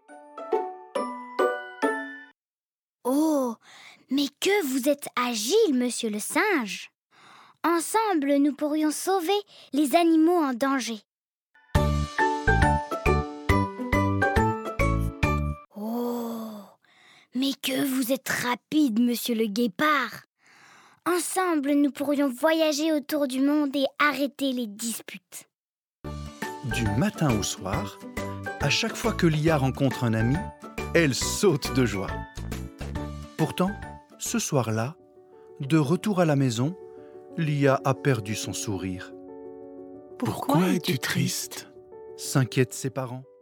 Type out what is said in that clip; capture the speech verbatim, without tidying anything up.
Oh, mais que vous êtes agile, monsieur le singe! Ensemble, nous pourrions sauver les animaux en danger. Oh, mais que vous êtes rapide, monsieur le guépard! Ensemble, nous pourrions voyager autour du monde et arrêter les disputes. Du matin au soir, à chaque fois que Lia rencontre un ami, elle saute de joie. Pourtant, ce soir-là, de retour à la maison, Lia a perdu son sourire. Pourquoi es-tu triste ? S'inquiètent ses parents.